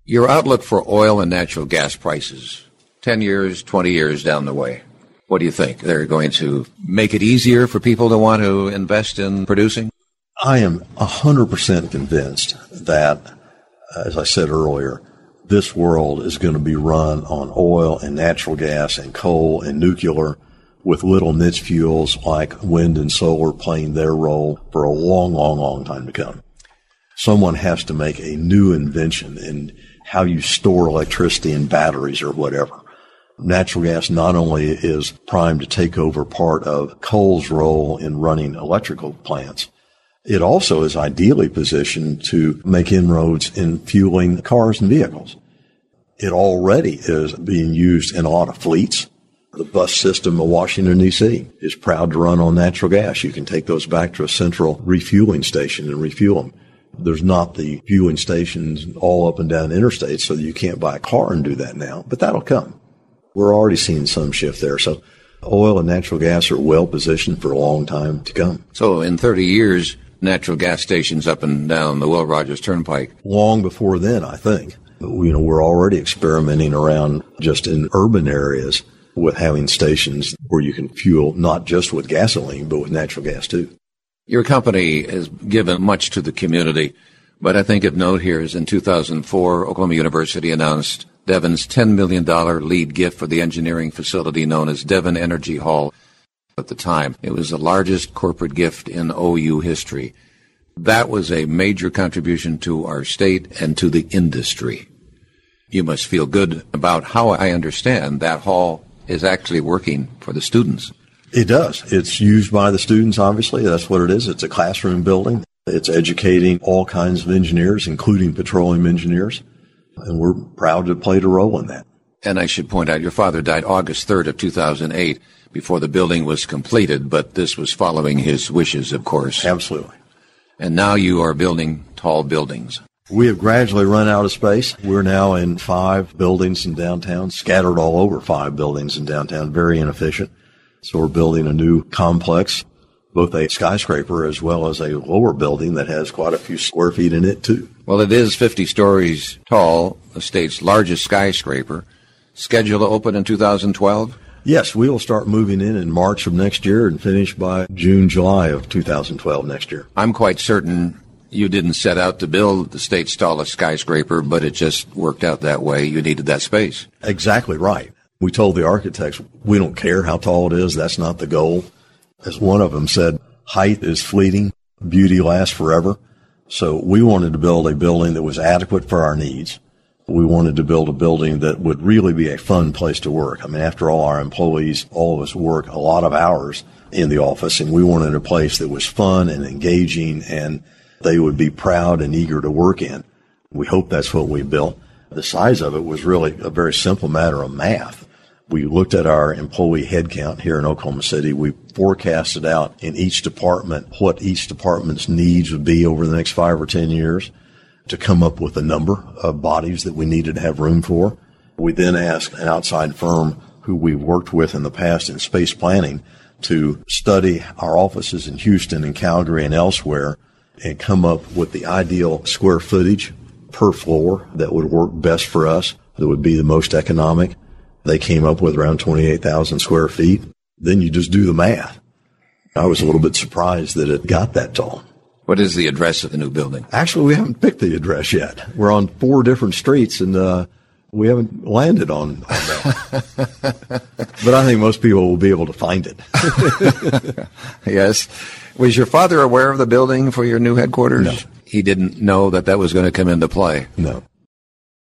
Your outlook for oil and natural gas prices, 10 years, 20 years down the way. What do you think? They're going to make it easier for people to want to invest in producing? I am 100% convinced that, as I said earlier, this world is going to be run on oil and natural gas and coal and nuclear, with little niche fuels like wind and solar playing their role for a long, long, long time to come. Someone has to make a new invention in how you store electricity in batteries or whatever. Natural gas not only is primed to take over part of coal's role in running electrical plants, it also is ideally positioned to make inroads in fueling cars and vehicles. It already is being used in a lot of fleets. The bus system of Washington, D.C. is proud to run on natural gas. You can take those back to a central refueling station and refuel them. There's not the fueling stations all up and down interstates, so that you can't buy a car and do that now, but that'll come. We're already seeing some shift there. So oil and natural gas are well positioned for a long time to come. So in 30 years, natural gas stations up and down the Will Rogers Turnpike. Long before then, I think. We're already experimenting around just in urban areas with having stations where you can fuel not just with gasoline, but with natural gas too. Your company has given much to the community, but I think of note here is in 2004, Oklahoma University announced Devon's $10 million lead gift for the engineering facility known as Devon Energy Hall. At the time, it was the largest corporate gift in OU history. That was a major contribution to our state and to the industry. You must feel good about how I understand that hall is actually working for the students. It does. It's used by the students, obviously. That's what it is. It's a classroom building. It's educating all kinds of engineers, including petroleum engineers. And we're proud to play a role in that. And I should point out, your father died August 3rd of 2008 before the building was completed, but this was following his wishes, of course. Absolutely. And now you are building tall buildings. We have gradually run out of space. We're now in 5 buildings in downtown, scattered all over 5 buildings in downtown, very inefficient. So we're building a new complex, both a skyscraper as well as a lower building that has quite a few square feet in it, too. Well, it is 50 stories tall, the state's largest skyscraper. Scheduled to open in 2012? Yes, we will start moving in March of next year and finish by June, July of 2012 next year. I'm quite certain you didn't set out to build the state's tallest skyscraper, but it just worked out that way. You needed that space. Exactly right. We told the architects, we don't care how tall it is. That's not the goal. As one of them said, height is fleeting, beauty lasts forever. So we wanted to build a building that was adequate for our needs. We wanted to build a building that would really be a fun place to work. I mean, after all, our employees, all of us work a lot of hours in the office, and we wanted a place that was fun and engaging and they would be proud and eager to work in. We hope that's what we built. The size of it was really a very simple matter of math. We looked at our employee headcount here in Oklahoma City. We forecasted out in each department what each department's needs would be over the next 5 or 10 years to come up with a number of bodies that we needed to have room for. We then asked an outside firm who we've worked with in the past in space planning to study our offices in Houston and Calgary and elsewhere and come up with the ideal square footage per floor that would work best for us, that would be the most economic. They came up with around 28,000 square feet. Then you just do the math. I was a little bit surprised that it got that tall. What is the address of the new building? Actually, we haven't picked the address yet. We're on 4 different streets, and we haven't landed on that. But I think most people will be able to find it. Yes. Was your father aware of the building for your new headquarters? No. He didn't know that was going to come into play? No.